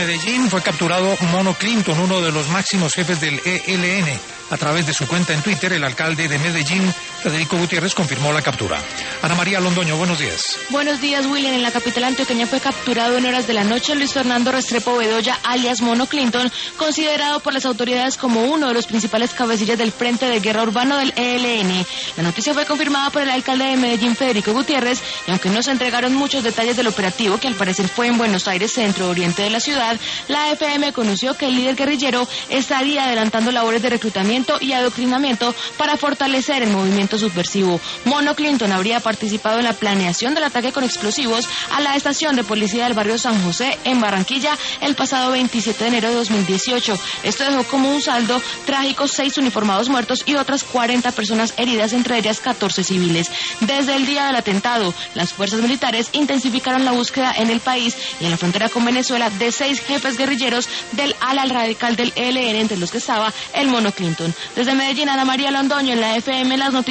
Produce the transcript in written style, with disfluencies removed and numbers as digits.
Medellín fue capturado Mono Clinton, uno de los máximos jefes del ELN. A través de su cuenta en Twitter, el alcalde de Medellín, Federico Gutiérrez, confirmó la captura. Ana María Londoño, buenos días. Buenos días, William. En la capital antioqueña fue capturado en horas de la noche Luis Fernando Restrepo Bedoya, alias Mono Clinton, considerado por las autoridades como uno de los principales cabecillas del Frente de Guerra Urbano del ELN. La noticia fue confirmada por el alcalde de Medellín, Federico Gutiérrez, y aunque no se entregaron muchos detalles del operativo, que al parecer fue en Buenos Aires, centro-oriente de la ciudad, la FM conoció que el líder guerrillero estaría adelantando labores de reclutamiento y adoctrinamiento para fortalecer el movimiento subversivo. Mono Clinton habría participado en la planeación del ataque con explosivos a la estación de policía del barrio San José en Barranquilla el pasado 27 de enero de 2018. Esto dejó como un saldo trágico 6 uniformados muertos y otras 40 personas heridas, entre ellas 14 civiles. Desde el día del atentado, las fuerzas militares intensificaron la búsqueda en el país y en la frontera con Venezuela de 6 jefes guerrilleros del ala radical del ELN, entre los que estaba el Mono Clinton. Desde Medellín, Ana María Londoño, en la FM, las noticias.